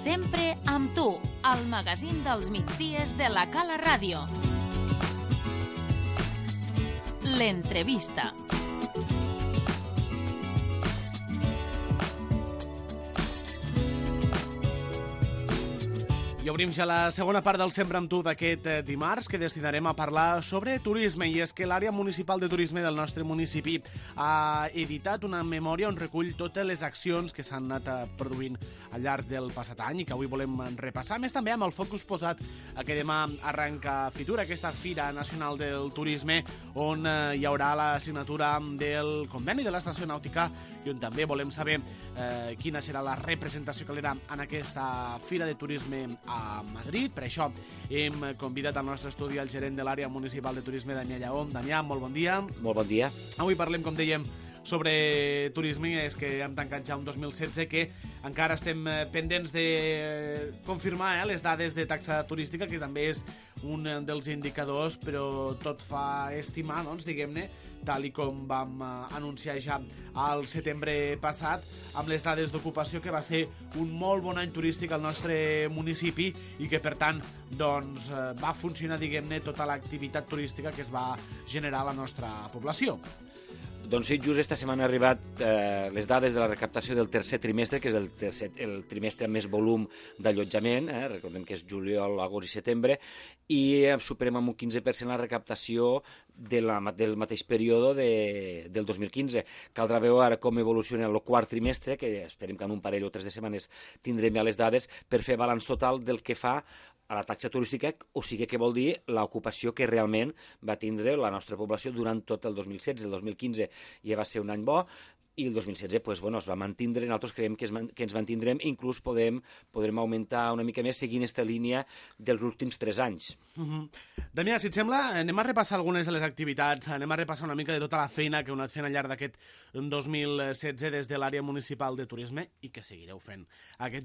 Sempre amb tu, al magazín dels migdies de la Cala Ràdio. L'entrevista. I obrim ja la segona part del Sempre amb tu d'aquest dimarts, que destinarem a parlar sobre turisme. I és que l'àrea municipal de turisme del nostre municipi ha editat una memòria on recull totes les accions que s'han anat produint al llarg del passat any i que avui volem repassar. Més també amb el focus posat a que demà arranca Fitur, aquesta Fira Nacional del Turisme, on hi haurà la signatura del conveni de l'estació nàutica i on també volem saber quina serà la representació que l'era en aquesta Fira de Turisme a Madrid. Per això hem convidat al nostre estudi el gerent de l'àrea municipal de turisme, Damià Lleó. Damià, molt bon dia. Molt bon dia. Avui parlem, com dèiem, sobre turisme. És que hem tancat ja un 2016 que encara estem pendents de confirmar les dades de taxa turística, que també és un dels indicadors, però tot fa estimar, doncs, diguem-ne, tal i com vam anunciar ja al setembre passat, amb les dades d'ocupació, que va ser un molt bon any turístic al nostre municipi i que, per tant, doncs, va funcionar, diguem-ne, tota l'activitat turística que es va generar a la nostra població. Doncs sí, just esta setmana han arribat les dades de la recaptació del tercer trimestre, que és el trimestre amb més volum d'allotjament, recordem que és juliol, agost i setembre, i superem amb un 15% la recaptació del mateix període del 2015. Caldrà veure ara com evoluciona el quart trimestre, que esperem que en un parell o 3 de setmanes tindrem ja les dades per fer balanç total del que fa a la taxa turística, o sigui que vol dir l'ocupació que realment va tindre la nostra població durant tot el 2016. El 2015 ja va ser un any bo, i el 2016 es va mantindre. Nosaltres creiem que ens mantindrem, inclús podrem augmentar una mica més seguint aquesta línia dels últims 3 anys. Damià, si et sembla, anem a repassar algunes de les activitats, anem a repassar una mica de tota la feina que heu anat fent al llarg d'aquest 2016 des de l'àrea municipal de turisme i que seguireu fent. Aquest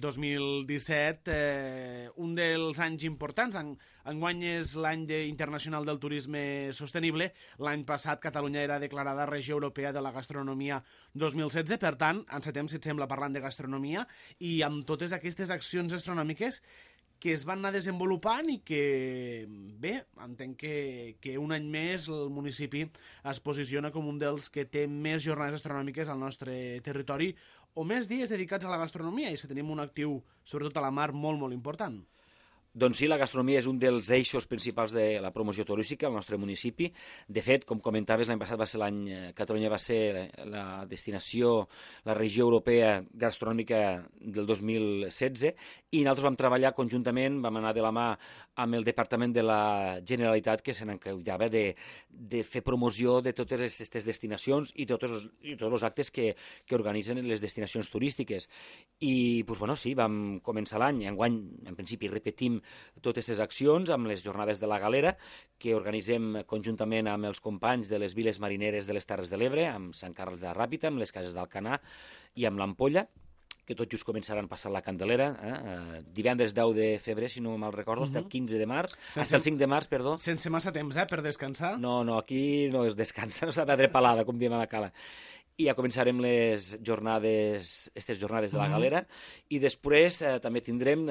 2017, un dels anys importants, enguany és l'any internacional del turisme sostenible. L'any passat Catalunya era declarada regió europea de la gastronomia 2016, per tant, encetem, si et sembla, parlant de gastronomia i amb totes aquestes accions gastronòmiques que es van anar desenvolupant i que, bé, entenc que un any més el municipi es posiciona com un dels que té més jornades gastronòmiques al nostre territori o més dies dedicats a la gastronomia, i si tenim un actiu, sobretot a la mar, molt, molt important. Doncs sí, la gastronomia és un dels eixos principals de la promoció turística al nostre municipi. De fet, com comentaves, l'any passat va ser l'any... Catalunya va ser la destinació, la regió europea gastronòmica del 2016, i nosaltres vam treballar conjuntament, vam anar de la mà amb el Departament de la Generalitat, que se n'encarregava de fer promoció de totes aquestes destinacions i tots els actes que organitzen les destinacions turístiques. I, sí, vam començar l'any. Enguany, en principi, repetim totes aquestes accions amb les jornades de la Galera, que organitzem conjuntament amb els companys de les viles marineres de les Terres de l'Ebre, amb Sant Carles de la Ràpita, amb les Cases d'Alcanar i amb l'Ampolla, que tot just començaran passant la Candelera, divendres 10 de febrer, si no me'l recordo, fins el 15 de març, fins el 5 de març, perdó. Sense massa temps, per descansar? No, aquí no es descansa, no s'ha de palada, com diem a la Cala. I ja començarem aquestes jornades de la Galera, i després també tindrem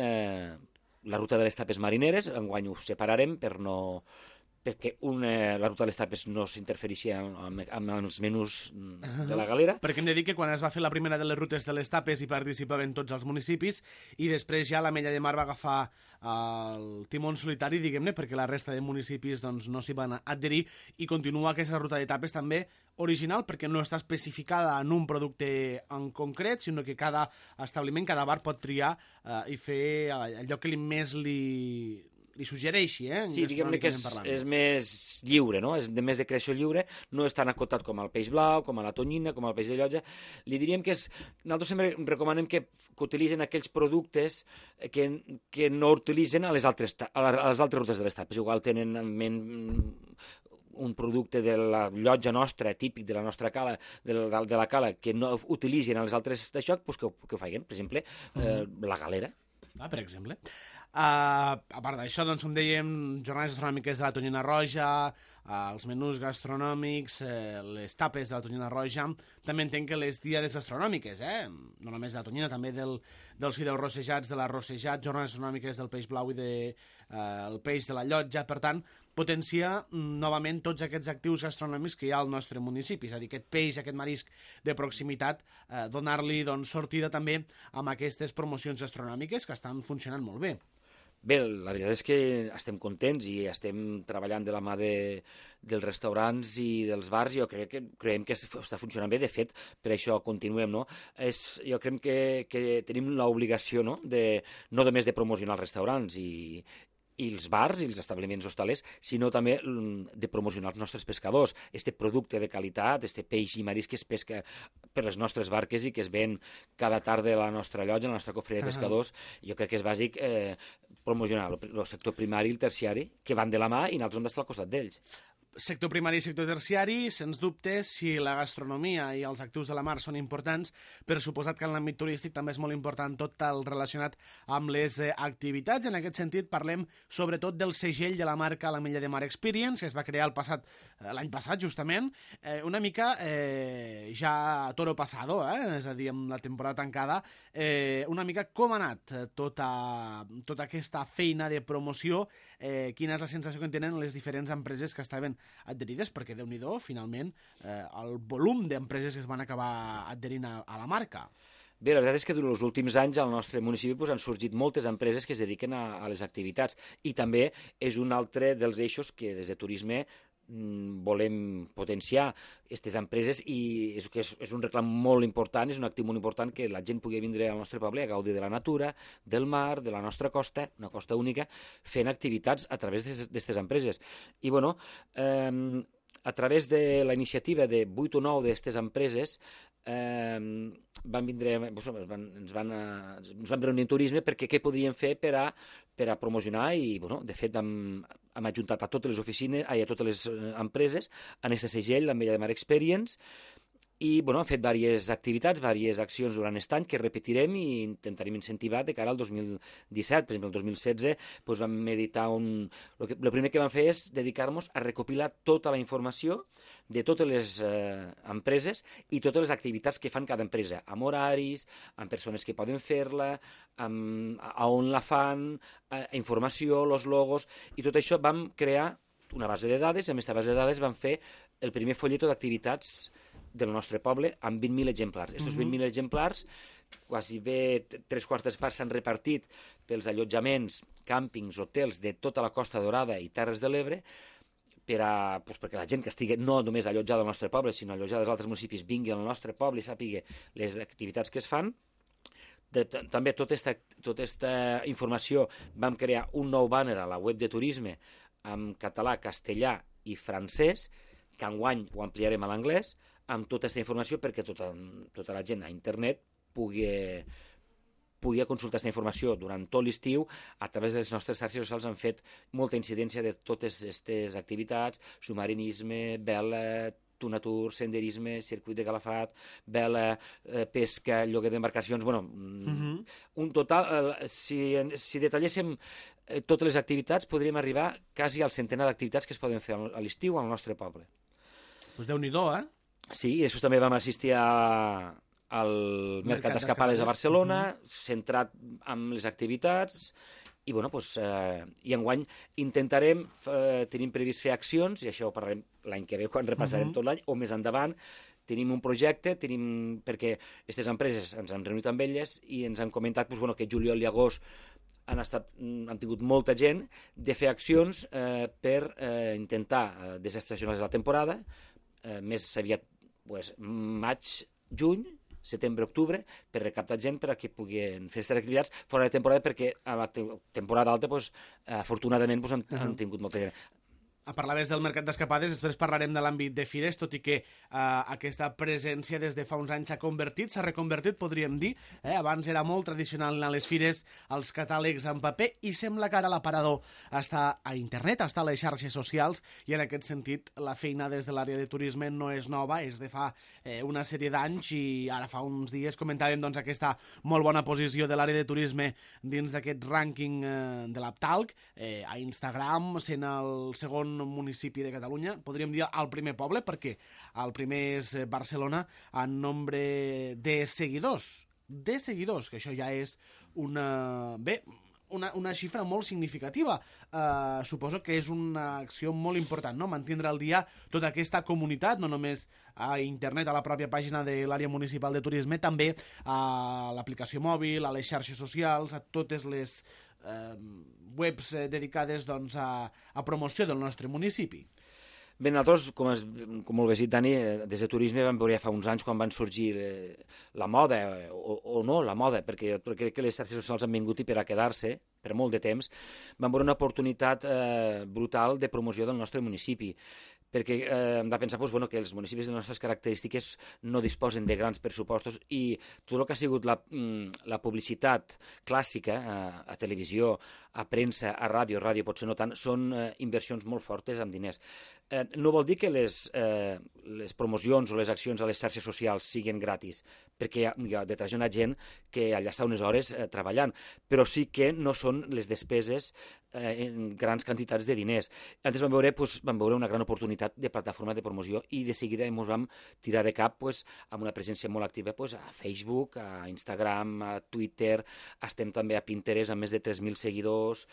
la ruta de les tapes marineres. Enguany ho separarem perquè la ruta de les tapes no s'interfereixi amb els menús de la Galera. Perquè hem de dir que quan es va fer la primera de les rutes de les tapes hi participaven tots els municipis i després ja l'Ametlla de Mar va agafar el timó en solitari, diguem-ne, perquè la resta de municipis doncs, no s'hi van adherir, i continua aquesta ruta de tapes també original perquè no està especificada en un producte en concret, sinó que cada establiment, cada bar pot triar i fer allò que més li suggereixi, Sí, diguem-ne que és més lliure, no? És més de creació lliure, no és tan acotat com el peix blau, com a la tonyina, com el peix de llotja. Li diríem que nosaltres sempre recomanem que utilitzen aquells productes que no utilitzen a les altres rutes de les tapes. Igual tenen en ment un producte de la llotja nostra, típic de la nostra cala, de la cala, que no utilitzen a les altres d'això, doncs que ho facin. Per exemple, la Galera. Per exemple. A part d'això, doncs, com dèiem, jornades gastronòmiques de la tonyina roja, els menús gastronòmics, les tapes de la tonyina roja, també entenc que les diades gastronòmiques, no només de la tonyina, també dels fideus rossejats, de l'arrossejat, jornades gastronòmiques del peix blau i el peix de la llotja. Per tant, potenciar novament tots aquests actius gastronòmics que hi ha al nostre municipi, és a dir, aquest peix, aquest marisc de proximitat, donar-li sortida també amb aquestes promocions gastronòmiques que estan funcionant molt bé. Bé, la veritat és que estem contents i estem treballant de la mà dels restaurants i dels bars, i jo creiem que està funcionant bé. De fet, per això continuem, no? Jo crec que tenim l'obligació, no només de promocionar els restaurants i els bars i els establiments hostalers, sinó també de promocionar els nostres pescadors. Este producte de qualitat, este peix i marisc que es pesca per les nostres barques i que es ven cada tarda a la nostra llotja, a la nostra cofreria de pescadors, jo crec que és bàsic promocionar el sector primari i el terciari, que van de la mà i nosaltres hem d'estar al costat d'ells. Sector primari i sector terciari, sens dubte, si la gastronomia i els actius de la mar són importants, per suposat que en l'àmbit turístic també és molt important tot el relacionat amb les activitats. En aquest sentit, parlem sobretot del segell de la marca La Milla de Mar Experience, que es va crear l'any passat, justament, una mica ja toro passado, és a dir, amb la temporada tancada, una mica com ha anat tota aquesta feina de promoció, quina és la sensació que tenen les diferents empreses que estaven adherides, perquè Déu-n'hi-do, finalment, el volum d'empreses que es van acabar adherint a la marca. Bé, la veritat és que durant els últims anys al nostre municipi han sorgit moltes empreses que es dediquen a les activitats, i també és un altre dels eixos que des de turisme volem potenciar aquestes empreses, i és un reclam molt important, és un actiu molt important que la gent pugui vindre al nostre poble a gaudir de la natura, del mar, de la nostra costa, una costa única, fent activitats a través d'aquestes empreses. I bueno, a través de la iniciativa de 8 o 9 d'aquestes empreses van vindre, ens van reunir en turisme perquè què podríem fer per a promocionar, i de fet hem ajuntat a totes les oficines, a totes les empreses en aquest segell, la Milla de Mar Experience, i hem fet diverses activitats, diverses accions durant aquest any que repetirem i intentarem incentivar de cara al 2017. Per exemple, el 2016 vam editar el primer que vam fer és dedicar-nos a recopilar tota la informació de totes les empreses i totes les activitats que fan cada empresa, amb horaris, amb persones que poden fer-la, a on la fan, informació, els logos, i tot això vam crear una base de dades, i amb aquesta base de dades vam fer el primer folleto d'activitats del nostre poble amb 20.000 exemplars. Estos 20.000 exemplars, quasi bé 3/4 parts s'han repartit pels allotjaments, càmpings, hotels de tota la Costa Daurada i Terres de l'Ebre, perquè la gent que estigui no només allotjada al nostre poble, sinó allotjada als altres municipis, vingui al nostre poble i sàpiga les activitats que es fan. També tota aquesta informació vam crear un nou banner a la web de turisme en català, castellà i francès, que enguany ho ampliarem a l'anglès, amb tota aquesta informació perquè tota la gent a internet pugui consultar aquesta informació durant tot l'estiu. A través de les nostres xarxes socials han fet molta incidència de totes aquestes activitats: submarinisme, vela, tunatur, senderisme, circuit de Calafat, vela, pesca, lloguer d'embarcacions. Un total, si detalléssim totes les activitats, podríem arribar quasi al centenar d'activitats que es poden fer a l'estiu al nostre poble. Doncs Déu-n'hi-do, Sí, i després també vam assistir al Mercat d'Escapades a Barcelona, centrat en les activitats, i enguany intentarem, tenim previst fer accions, i això ho parlarem l'any que ve quan repassarem tot l'any, o més endavant. Tenim un projecte, perquè aquestes empreses ens han reunit amb elles i ens han comentat que juliol i agost han tingut molta gent de fer accions per intentar desestacionar la temporada, més aviat maig, juny, setembre, octubre, per recaptar gent perquè puguin fer aquestes activitats fora de temporada, perquè a la temporada alta, afortunadament, han tingut molta gent. Parlaves del Mercat d'Escapades, després parlarem de l'àmbit de fires, tot i que aquesta presència des de fa uns anys s'ha reconvertit, podríem dir. Abans era molt tradicional anar a les fires, als catàlegs en paper, i sembla que ara l'aparador està a internet, està a les xarxes socials, i en aquest sentit la feina des de l'àrea de turisme no és nova, és de fa una sèrie d'anys, i ara fa uns dies comentàvem aquesta molt bona posició de l'àrea de turisme dins d'aquest rànquing de l'Aptalc, a Instagram, sent el segon segon municipi de Catalunya, podríem dir el primer poble, perquè el primer és Barcelona en nombre de seguidors, que això ja és una xifra molt significativa. Suposo que és una acció molt important, no? Mantindre al dia tota aquesta comunitat, no només a internet, a la pròpia pàgina de l'àrea municipal de turisme, també a l'aplicació mòbil, a les xarxes socials, a totes les webs dedicades doncs, a promoció del nostre municipi. Bé, nosaltres, com molt bé dit, Dani, des de turisme vam veure ja fa uns anys quan van sorgir la moda, o no la moda, perquè jo crec que les xarxes socials han vingut i per a quedar-se, per molt de temps, van veure una oportunitat brutal de promoció del nostre municipi, perquè hem de pensar que els municipis de les nostres característiques no disposen de grans pressupostos i tot el que ha sigut la publicitat clàssica a televisió, a premsa, a ràdio potser no tant, són inversions molt fortes amb diners. No vol dir que les promocions o les accions a les xarxes socials siguin gratis, perquè hi ha detrás una gent que allà està unes hores treballant, però sí que no són les despeses en grans quantitats de diners. Antes vam veure una gran oportunitat de plataforma de promoció i de seguida ens vam tirar de cap amb una presència molt activa a Facebook, a Instagram, a Twitter, estem també a Pinterest amb més de 3.000 seguidors,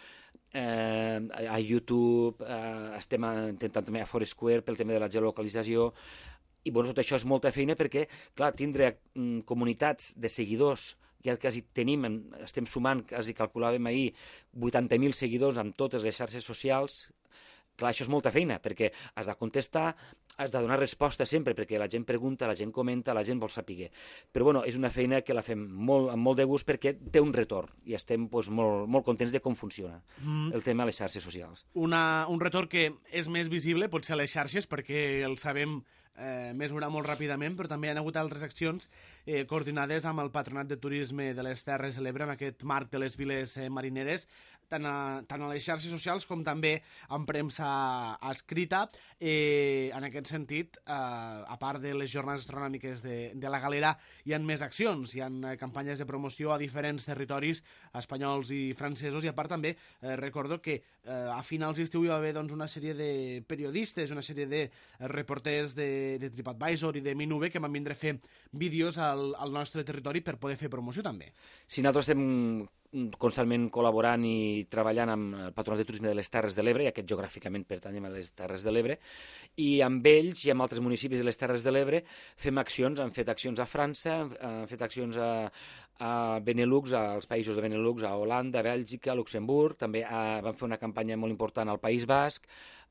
a YouTube, estem intentant també a Foursquare pel tema de la geolocalització, i tot això és molta feina perquè, clar, tindre comunitats de seguidors, ja quasi estem sumant, quasi calculàvem ahir, 80.000 seguidors amb totes les xarxes socials. Clar, això és molta feina, perquè has de contestar, has de donar resposta sempre, perquè la gent pregunta, la gent comenta, la gent vol saber. Però és una feina que la fem amb molt de gust perquè té un retorn i estem molt contents de com funciona el tema de les xarxes socials. Un retorn que és més visible, potser a les xarxes, perquè el sabem mesurar molt ràpidament, però també hi ha hagut altres accions coordinades amb el Patronat de Turisme de les Terres de l'Ebre, amb aquest marc de les viles marineres, tant a les xarxes socials com també en premsa escrita. En aquest sentit, a part de les jornades astronòmiques de la Galera, hi ha més accions, hi ha campanyes de promoció a diferents territoris espanyols i francesos, i a part també recordo que a finals d'estiu hi va haver una sèrie de periodistes, una sèrie de reporters de TripAdvisor i de Minube que van vindre a fer vídeos al nostre territori per poder fer promoció també. Si nosaltres estem constantment col·laborant i treballant amb el Patronat de Turisme de les Terres de l'Ebre, i aquest geogràficament pertanyem a les Terres de l'Ebre, i amb ells i amb altres municipis de les Terres de l'Ebre fem accions, hem fet accions a França, hem fet accions a Benelux, als països de Benelux, a Holanda, a Bèlgica, a Luxemburg, també vam fer una campanya molt important al País Basc,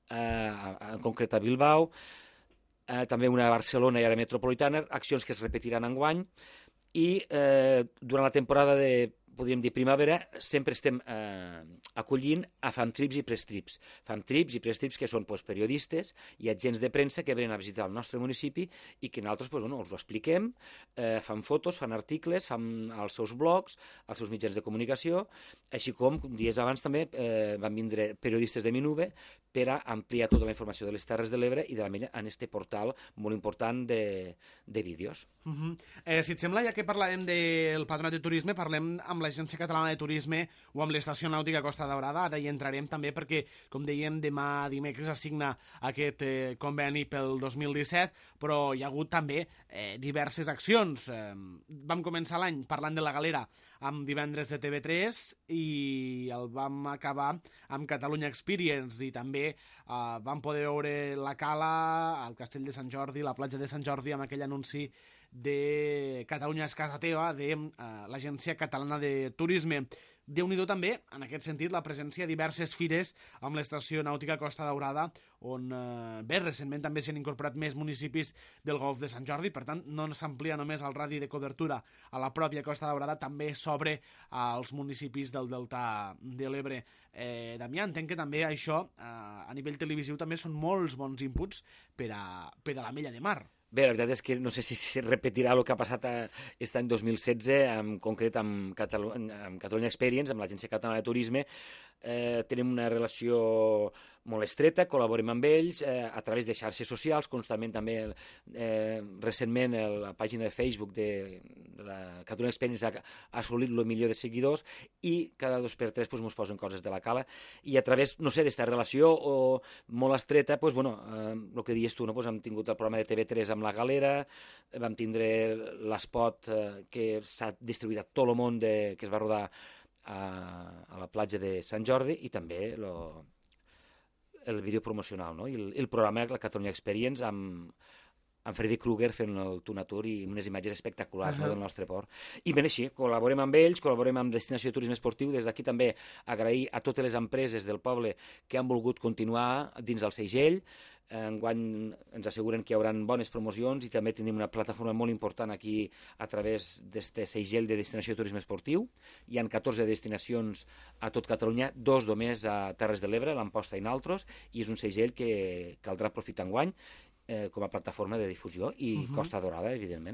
en concret a Bilbao, també una a Barcelona i a la metropolitana, accions que es repetiran enguany, i durant la temporada podríem dir primavera, sempre estem acollint a fantrips i prestrips. Fantrips i prestrips que són periodistes i agents de premsa que venen a visitar el nostre municipi i que nosaltres us ho expliquem, fan fotos, fan articles, fan els seus blogs, els seus mitjans de comunicació, així com dies abans també van vindre periodistes de Minube per a ampliar tota la informació de les Terres de l'Ebre i de la Mella en este portal molt important de vídeos. Si et sembla, ja que parlàvem del Patronat de Turisme, parlem amb l'Agència Catalana de Turisme o amb l'Estació Nàutica Costa Daurada. Ara hi entrarem també perquè, com dèiem, demà dimecres es signa aquest conveni pel 2017, però hi ha hagut també diverses accions. Vam començar l'any parlant de la Galera amb Divendres de TV3 i el vam acabar amb Catalunya Experience, i també vam poder veure la Cala, el Castell de Sant Jordi, la platja de Sant Jordi, amb aquell anunci de Catalunya és casa teva, de l'Agència Catalana de Turisme. Déu-n'hi-do també, en aquest sentit, la presència de diverses fires amb l'Estació Nàutica Costa Daurada, on recentment també s'han incorporat més municipis del Golf de Sant Jordi, per tant, no s'amplia només el radi de cobertura a la pròpia Costa Daurada, també s'obre als municipis del Delta de l'Ebre. Damià, entenc que també això, a nivell televisiu, també són molts bons inputs per a la Mella de Mar. Bé, la veritat és que no sé si se repetirà el que ha passat aquest any 2016, en concret amb Catalunya Experience, amb l'Agència Catalana de Turisme. tenim una relació molt estreta, col·laborem amb ells a través de xarxes socials, constantment també recentment la pàgina de Facebook de la Catalunya Experience ha assolit el milió de seguidors i cada 2 per 3 ens posen coses de la Cala i a través, no sé, d'esta relació molt estreta, el que dius tu, hem tingut el programa de TV3 amb La Galera, vam tindre l'espot que s'ha distribuït a tot el món que es va rodar a la platja de Sant Jordi i també el vídeo promocional, no? I el programa de la Catalunya Experience amb Freddy Krueger fent el Tunatur i unes imatges espectaculars del nostre port. I ben així, col·laborem amb ells, col·laborem amb Destinació de Turisme Esportiu. Des d'aquí també agrair a totes les empreses del poble que han volgut continuar dins del segell. Enguany ens asseguren que hi haurà bones promocions i també tenim una plataforma molt important aquí a través d'aquest segell de Destinació de Turisme Esportiu. Hi ha 14 destinacions a tot Catalunya, 2 només a Terres de l'Ebre, l'Amposta i Naltros, i és un segell que caldrà aprofitar enguany com a plataforma de difusió i Costa Dorada, evidentment.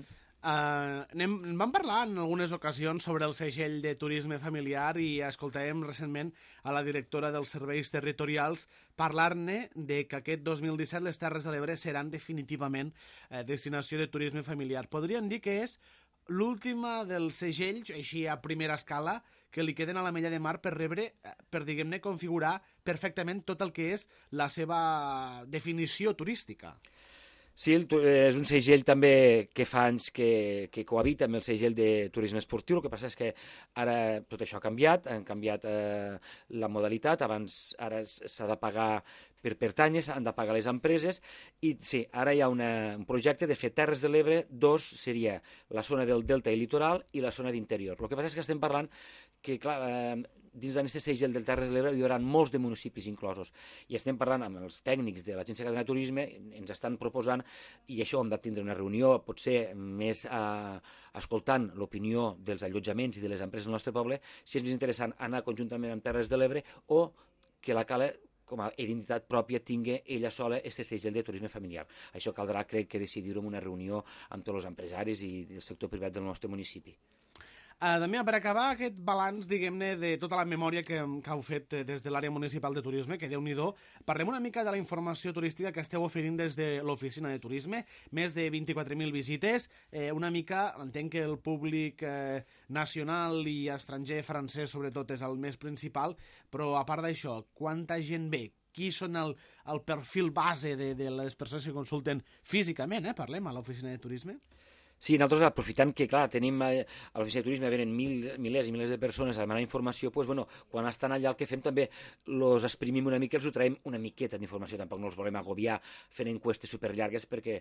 Vam parlar en algunes ocasions sobre el segell de turisme familiar i escoltàvem recentment a la directora dels serveis territorials parlar-ne de que aquest 2017 les Terres de l'Ebre seran definitivament destinació de turisme familiar. Podríem dir que és l'última dels segells, així a primera escala, que li queden a la Mella de Mar per rebre, per, diguem-ne, configurar perfectament tot el que és la seva definició turística. Sí, és un segell també que fa anys que cohabita amb el segell de turisme esportiu. El que passa és que ara tot això ha canviat, han canviat la modalitat. Ara s'ha de pagar per pertànyer, han de pagar les empreses, i sí, ara hi ha un projecte de fer Terres de l'Ebre. 2 seria la zona del Delta i Litoral i la zona d'interior. El que passa és que estem parlant que, clar, dins d'aquest segell del Terres de l'Ebre hi haurà molts de municipis inclosos. I estem parlant amb els tècnics de l'Agència Catalana de Turisme, ens estan proposant, i això hem de tindre una reunió, potser més escoltant l'opinió dels allotjaments i de les empreses del nostre poble, si és més interessant anar conjuntament amb Terres de l'Ebre o que la Cala, com a identitat pròpia, tingui ella sola aquest segell de turisme familiar. Això caldrà, crec, que decidir-ho en una reunió amb tots els empresaris i del sector privat del nostre municipi. Damià, per acabar aquest balanç, diguem-ne, de tota la memòria que heu fet des de l'àrea municipal de turisme, que Déu-n'hi-do, parlem una mica de la informació turística que esteu oferint des de l'oficina de turisme, més de 24.000 visites, una mica, entenc que el públic nacional i estranger, francès sobretot, és el més principal, però a part d'això, quanta gent ve? Qui són el perfil base de les persones que consulten físicament, parlem, a l'oficina de turisme? Sí, nosaltres, aprofitant que, clar, tenim a l'oficina de turisme, venen milers i milers de persones a demanar informació, doncs, bueno, quan estan allà el que fem també els exprimim una mica, els ho traiem una miqueta d'informació, tampoc no els volem agobiar fent enquestes superllargues perquè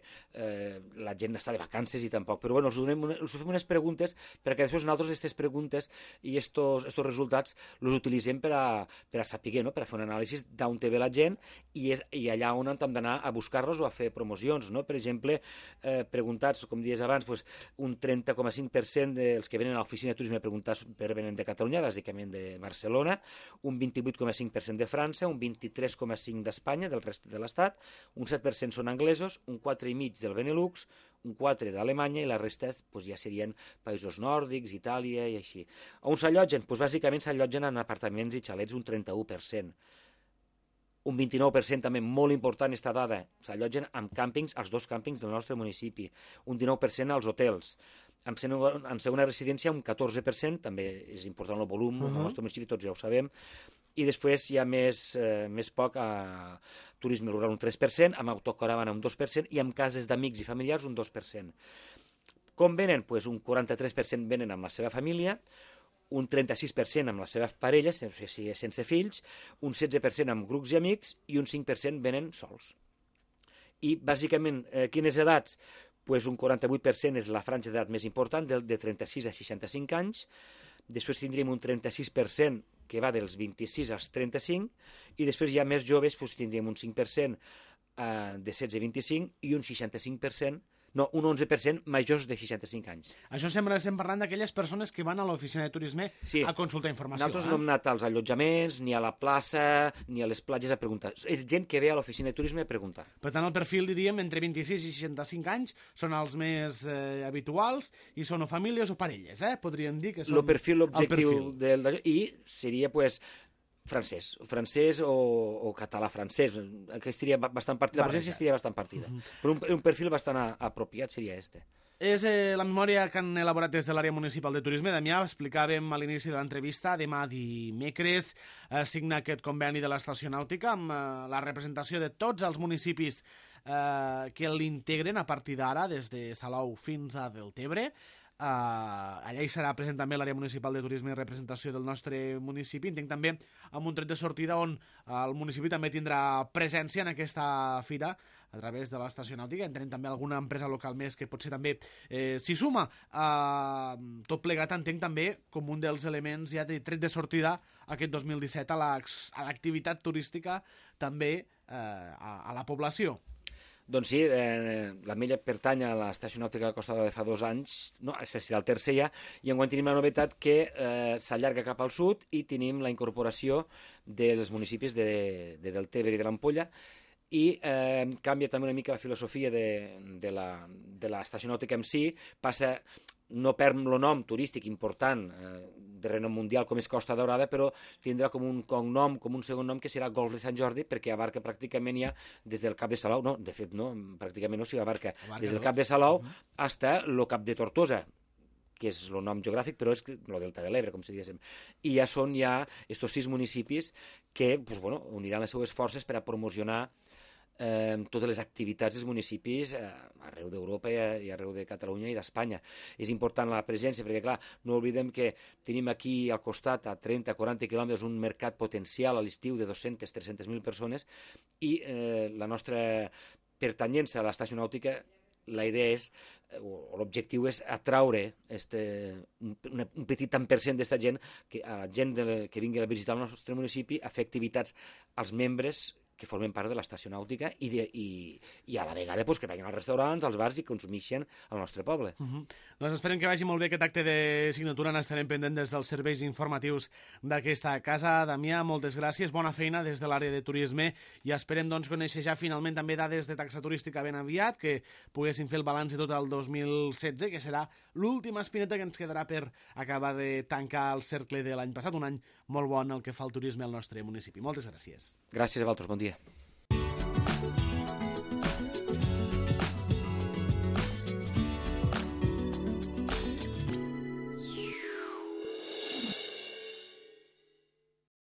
la gent està de vacances i tampoc, però bueno, els fem unes preguntes perquè després nosaltres aquestes preguntes i estos resultats els utilitzem per a saber, no? Per a fer un anàlisi d'on té ve la gent i allà on hem d'anar a buscar-los o a fer promocions, no? Per exemple, preguntats, com dies abans, un 30,5% dels que venen a l'oficina de turisme preguntats venen de Catalunya, bàsicament de Barcelona, un 28,5% de França, un 23,5% d'Espanya, del rest de l'Estat, un 7% són anglesos, un 4,5% del Benelux, un 4% d'Alemanya i la resta ja serien països nòrdics, Itàlia i així. On s'allotgen? Bàsicament s'allotgen en apartaments i xalets un 31%. Un 29% també, molt important aquesta dada, s'allotgen amb càmpings, als 2 càmpings del nostre municipi. Un 19% als hotels. En segona residència un 14%, també és important el volum, al nostre municipi tots ja ho sabem. I després hi ha més poc a turisme rural, un 3%, amb autocaravana un 2% i amb cases d'amics i familiars un 2%. Com venen? Un 43% venen amb la seva família, un 36% amb la seva parella, sense fills, un 16% amb grups i amics i un 5% venen sols. I, bàsicament, quines edats? Un 48% és la franja d'edat més important, de 36 a 65 anys. Després tindríem un 36% que va dels 26 als 35, i després hi ha més joves, tindríem un 5% de 16 a 25 i un 65%, no, un 11% majors de 65 anys. Això sembla que estem parlant d'aquelles persones que van a l'oficina de turisme a consultar informació. Nosaltres no hem anat als allotjaments, ni a la plaça, ni a les platges a preguntar. És gent que ve a l'oficina de turisme a preguntar. Per tant, el perfil, diríem, entre 26 i 65 anys són els més habituals i són o famílies o parelles, podríem dir que són... El perfil, l'objectiu i seria, francès o català-francès, que estaria bastant partida, la presència estaria bastant partida. Però un perfil bastant apropiat seria este. És la memòria que han elaborat des de l'àrea municipal de turisme. Damià, explicàvem a l'inici de l'entrevista, demà dimecres signa aquest conveni de l'estació nàutica amb la representació de tots els municipis que l'integren a partir d'ara, des de Salou fins a Deltebre. Allà hi serà present també l'àrea municipal de turisme i representació del nostre municipi. Entenc també amb un tret de sortida on el municipi també tindrà presència en aquesta fira a través de l'estació nàutica. Entenem també alguna empresa local més que potser també s'hi suma. Tot plegat entenc també com un dels elements ja de tret de sortida aquest 2017 a l'activitat turística també a la població. Doncs sí, l'Ametlla pertany a l'estació nàutica de la Costa de fa 2 anys, no, serà el tercer ja, i enguany tenim la novetat que s'allarga cap al sud i tenim la incorporació dels municipis de Deltebre i de l'Ampolla, i canvia també una mica la filosofia de l'estació nàutica en si, no perd el nom turístic important de renom mundial com és Costa Daurada, però tindrà com un cognom, com un segon nom que serà Golf de Sant Jordi, perquè abarca pràcticament ja des del Cap de Salou, no, de fet no, pràcticament no, abarca des del Cap de Salou fins al Cap de Tortosa, que és el nom geogràfic, però és el Delta de l'Ebre, com si diguéssim. I ja són estos 6 municipis que uniran les seues forces per a promocionar totes les activitats dels municipis arreu d'Europa i arreu de Catalunya i d'Espanya. És important la presència perquè, clar, no oblidem que tenim aquí al costat, a 30-40 quilòmetres, un mercat potencial a l'estiu de 200-300.000 persones i la nostra pertanyença a l'estació nàutica, la idea és, o l'objectiu és atraure un petit tant per cent d'esta gent, a la gent que vingui a visitar el nostre municipi, a fer activitats als membres que formen part de l'estació nàutica i a la vegada que vagin als restaurants, als bars i consumeixen al nostre poble. Doncs esperem que vagi molt bé aquest acte de signatura. N'estarem pendent des dels serveis informatius d'aquesta casa. Damià, moltes gràcies, bona feina des de l'àrea de turisme i esperem conèixer ja finalment també dades de taxa turística ben aviat, que poguéssim fer el balanç de tot el 2016, que serà l'última espineta que ens quedarà per acabar de tancar el cercle de l'any passat, un any molt bon el que fa el turisme al nostre municipi. Moltes gràcies. Gràcies a vosaltres, bon dia.